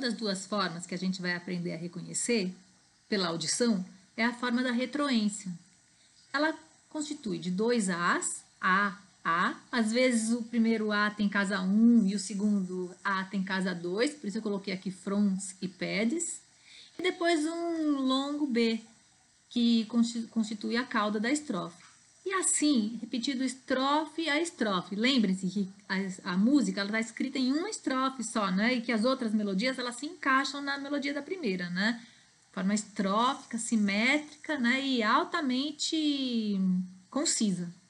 das duas formas que a gente vai aprender a reconhecer pela audição é a forma da retroência. Ela constitui de dois As, A, A. Às vezes o primeiro A tem casa 1 e o segundo A tem casa 2, por isso eu coloquei aqui fronts e pads. E depois um longo B, que constitui a cauda da estrofe. E assim, repetido estrofe a estrofe. Lembrem-se que a música está escrita em uma estrofe só, né? E que as outras melodias elas se encaixam na melodia da primeira, né? Forma estrófica, simétrica, né? E altamente concisa.